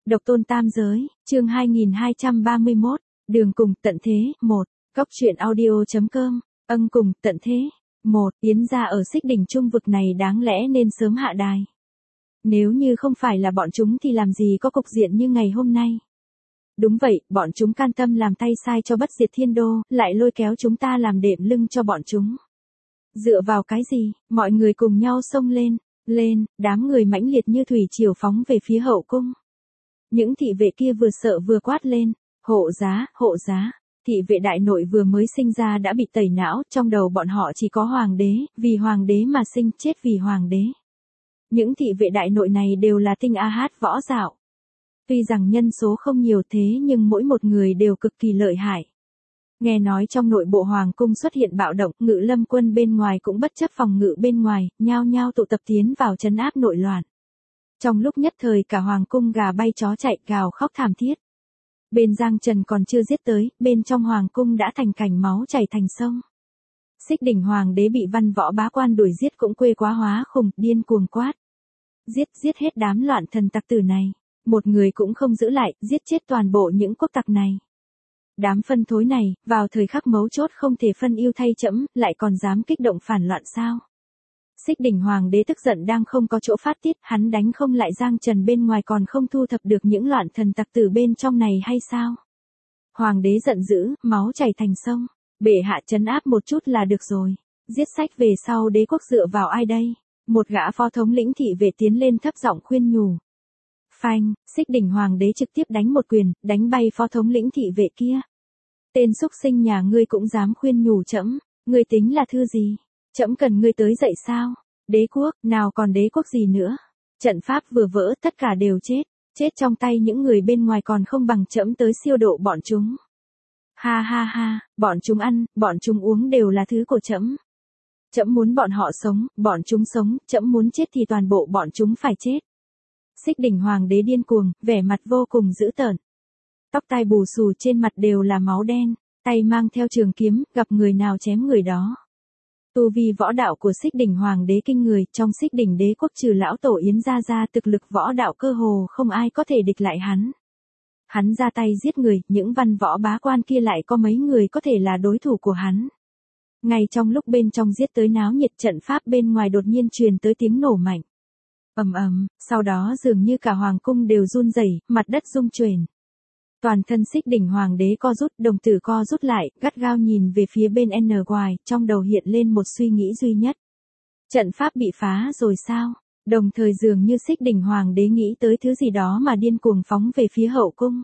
Độc tôn tam giới, chương 2231, đường cùng tận thế, 1, Cóc truyện audio.com, cùng tận thế, 1, Yến gia ở Xích Đỉnh Trung vực này đáng lẽ nên sớm hạ đài. Nếu như không phải là bọn chúng thì làm gì có cục diện như ngày hôm nay. Đúng vậy, bọn chúng can tâm làm tay sai cho Bất Diệt Thiên Đô, lại lôi kéo chúng ta làm đệm lưng cho bọn chúng. Dựa vào cái gì, mọi người cùng nhau xông lên, đám người mãnh liệt như thủy triều phóng về phía hậu cung. Những thị vệ kia vừa sợ vừa quát lên, hộ giá, thị vệ đại nội vừa mới sinh ra đã bị tẩy não, trong đầu bọn họ chỉ có hoàng đế, vì hoàng đế mà sinh, chết vì hoàng đế. Những thị vệ đại nội này đều là tinh a hát võ dạo. Tuy rằng nhân số không nhiều thế nhưng mỗi một người đều cực kỳ lợi hại. Nghe nói trong nội bộ hoàng cung xuất hiện bạo động, Ngự Lâm quân bên ngoài cũng bất chấp phòng ngự bên ngoài, nhao nhao tụ tập tiến vào trấn áp nội loạn. Trong lúc nhất thời cả hoàng cung gà bay chó chạy, gào khóc thảm thiết. Bên Giang Trần còn chưa giết tới, bên trong hoàng cung đã thành cảnh máu chảy thành sông. Xích Đỉnh hoàng đế bị văn võ bá quan đuổi giết cũng quê quá hóa khùng, điên cuồng quát. Giết hết đám loạn thần tặc tử này, một người cũng không giữ lại, giết chết toàn bộ những quốc tặc này. Đám phân thối này, vào thời khắc mấu chốt không thể phân ưu thay trẫm, lại còn dám kích động phản loạn sao? Xích Đỉnh hoàng đế tức giận đang không có chỗ phát tiết, hắn đánh không lại Giang Trần bên ngoài còn không thu thập được những loạn thần tặc tử bên trong này hay sao? Hoàng đế giận dữ, máu chảy thành sông, bệ hạ trấn áp một chút là được rồi, giết sách về sau đế quốc dựa vào ai đây? Một gã phó thống lĩnh thị vệ tiến lên thấp giọng khuyên nhủ. Phanh, Xích Đỉnh hoàng đế trực tiếp đánh một quyền, đánh bay phó thống lĩnh thị vệ kia. Tên xúc sinh nhà ngươi cũng dám khuyên nhủ trẫm, ngươi tính là thư gì? Trẫm cần ngươi tới dậy sao? Đế quốc, nào còn đế quốc gì nữa? Trận pháp vừa vỡ, tất cả đều chết trong tay những người bên ngoài còn không bằng trẫm tới siêu độ bọn chúng. Ha, bọn chúng ăn, bọn chúng uống đều là thứ của trẫm. Trẫm muốn bọn họ sống, bọn chúng sống, trẫm muốn chết thì toàn bộ bọn chúng phải chết. Xích Đỉnh hoàng đế điên cuồng, vẻ mặt vô cùng dữ tợn. Tóc tai bù xù trên mặt đều là máu đen, tay mang theo trường kiếm, gặp người nào chém người đó. Tu vi võ đạo của Xích Đỉnh hoàng đế kinh người, trong Xích Đỉnh đế quốc trừ lão tổ Yến gia ra thực lực võ đạo cơ hồ không ai có thể địch lại hắn. Hắn ra tay giết người, những văn võ bá quan kia lại có mấy người có thể là đối thủ của hắn. Ngay trong lúc bên trong giết tới náo nhiệt, trận pháp bên ngoài đột nhiên truyền tới tiếng nổ mạnh. Ầm, sau đó dường như cả hoàng cung đều run rẩy, mặt đất rung chuyển. Toàn thân Xích Đỉnh hoàng đế co rút, đồng tử co rút lại, gắt gao nhìn về phía bên NY, trong đầu hiện lên một suy nghĩ duy nhất. Trận pháp bị phá rồi sao? Đồng thời dường như Xích Đỉnh hoàng đế nghĩ tới thứ gì đó mà điên cuồng phóng về phía hậu cung.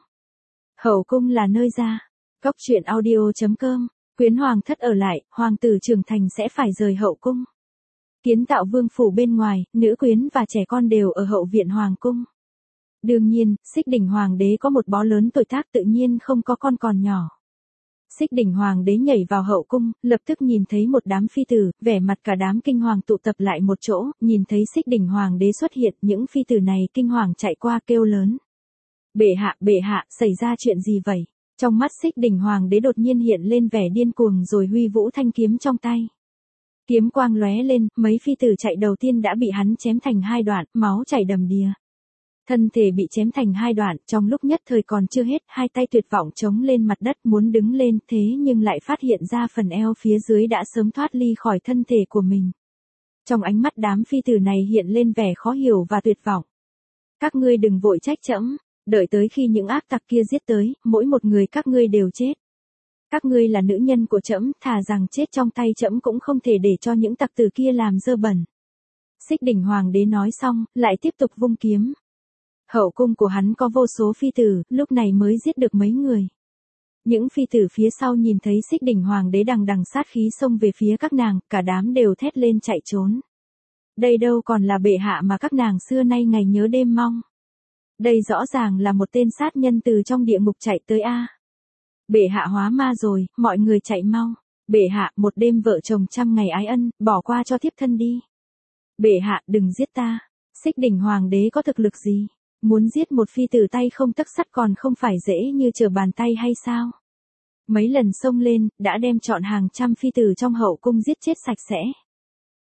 Hậu cung là nơi ra. Cóc truyện audio.com, quyến hoàng thất ở lại, hoàng tử trưởng thành sẽ phải rời hậu cung. Kiến Tạo vương phủ bên ngoài, nữ quyến và trẻ con đều ở hậu viện hoàng cung. Đương nhiên, Xích Đỉnh hoàng đế có một bó lớn tuổi tác tự nhiên không có con còn nhỏ. Xích Đỉnh hoàng đế nhảy vào hậu cung, lập tức nhìn thấy một đám phi tử, vẻ mặt cả đám kinh hoàng tụ tập lại một chỗ, nhìn thấy Xích Đỉnh hoàng đế xuất hiện, những phi tử này kinh hoàng chạy qua kêu lớn. Bệ hạ, xảy ra chuyện gì vậy? Trong mắt Xích Đỉnh hoàng đế đột nhiên hiện lên vẻ điên cuồng rồi huy vũ thanh kiếm trong tay. Kiếm quang lóe lên, mấy phi tử chạy đầu tiên đã bị hắn chém thành hai đoạn, máu chảy đầm đìa. Thân thể bị chém thành hai đoạn, trong lúc nhất thời còn chưa hết, hai tay tuyệt vọng chống lên mặt đất muốn đứng lên thế nhưng lại phát hiện ra phần eo phía dưới đã sớm thoát ly khỏi thân thể của mình. Trong ánh mắt đám phi tử này hiện lên vẻ khó hiểu và tuyệt vọng. Các ngươi đừng vội trách trẫm, đợi tới khi những ác tặc kia giết tới, mỗi một người các ngươi đều chết. Các ngươi là nữ nhân của trẫm, thà rằng chết trong tay trẫm cũng không thể để cho những tặc tử kia làm dơ bẩn. Xích Đỉnh hoàng đế nói xong, lại tiếp tục vung kiếm. Hậu cung của hắn có vô số phi tử, lúc này mới giết được mấy người. Những phi tử phía sau nhìn thấy Xích Đỉnh hoàng đế đằng sát khí xông về phía các nàng, cả đám đều thét lên chạy trốn. Đây đâu còn là bệ hạ mà các nàng xưa nay ngày nhớ đêm mong. Đây rõ ràng là một tên sát nhân từ trong địa ngục chạy tới a. Bệ hạ hóa ma rồi, mọi người chạy mau. Bệ hạ, một đêm vợ chồng 100 ngày ái ân, bỏ qua cho thiếp thân đi. Bệ hạ, đừng giết ta. Xích Đỉnh hoàng đế có thực lực gì? Muốn giết một phi tử tay không tấc sắt còn không phải dễ như trở bàn tay hay sao? Mấy lần xông lên, đã đem trọn hàng trăm phi tử trong hậu cung giết chết sạch sẽ.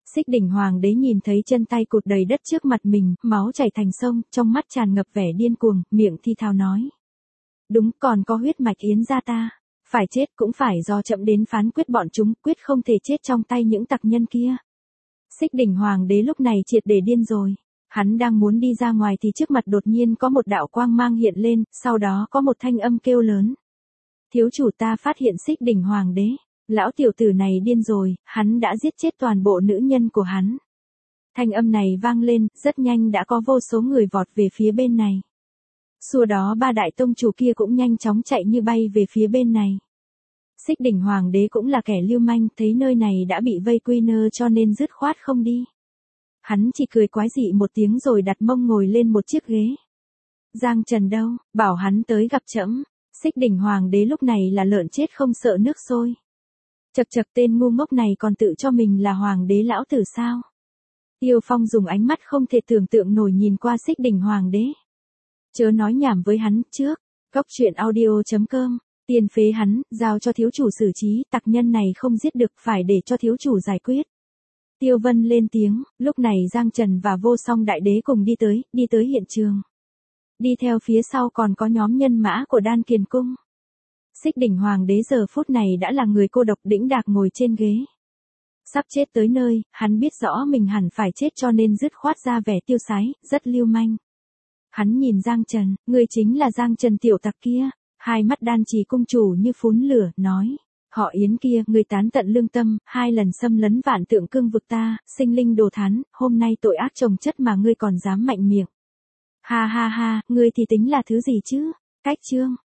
Xích Đỉnh Hoàng đế nhìn thấy chân tay cụt đầy đất trước mặt mình, máu chảy thành sông, trong mắt tràn ngập vẻ điên cuồng, miệng thi thào nói. Đúng, còn có huyết mạch Yến gia ta. Phải chết cũng phải do chậm đến phán quyết bọn chúng, quyết không thể chết trong tay những tặc nhân kia. Xích Đỉnh Hoàng đế lúc này triệt để điên rồi. Hắn đang muốn đi ra ngoài thì trước mặt đột nhiên có một đạo quang mang hiện lên, sau đó có một thanh âm kêu lớn. Thiếu chủ, ta phát hiện Xích Đỉnh Hoàng đế. Lão tiểu tử này điên rồi, hắn đã giết chết toàn bộ nữ nhân của hắn. Thanh âm này vang lên, rất nhanh đã có vô số người vọt về phía bên này. Xua đó ba đại tông chủ kia cũng nhanh chóng chạy như bay về phía bên này. Xích Đỉnh Hoàng đế cũng là kẻ lưu manh, thấy nơi này đã bị vây quy nơ cho nên dứt khoát không đi. Hắn chỉ cười quái dị một tiếng rồi đặt mông ngồi lên một chiếc ghế. Giang Trần đâu, bảo hắn tới gặp trẫm. Xích Đỉnh Hoàng đế lúc này là lợn chết không sợ nước sôi. Chậc chậc, tên ngu ngốc này còn tự cho mình là hoàng đế lão tử sao? Tiêu Phong dùng ánh mắt không thể tưởng tượng nổi nhìn qua Xích Đỉnh Hoàng đế. Chớ nói nhảm với hắn, trước. Cốc truyện audio.com. Tiền phế hắn, giao cho thiếu chủ xử trí, tặc nhân này không giết được, phải để cho thiếu chủ giải quyết. Tiêu Vân lên tiếng, lúc này Giang Trần và Vô Song Đại Đế cùng đi tới hiện trường. Đi theo phía sau còn có nhóm nhân mã của Đan Kiền Cung. Xích Đỉnh Hoàng đế giờ phút này đã là người cô độc đĩnh đạc ngồi trên ghế. Sắp chết tới nơi, hắn biết rõ mình hẳn phải chết cho nên dứt khoát ra vẻ tiêu sái, rất lưu manh. Hắn nhìn Giang Trần, người chính là Giang Trần tiểu tặc kia. Hai mắt Đan Trì cung chủ như phún lửa, nói. Họ Yến kia, người tán tận lương tâm, 2 lần xâm lấn vạn tượng cương vực ta, sinh linh đồ thán, hôm nay tội ác chồng chất mà ngươi còn dám mạnh miệng. Ha ha ha, ngươi thì tính là thứ gì chứ? Cách chương.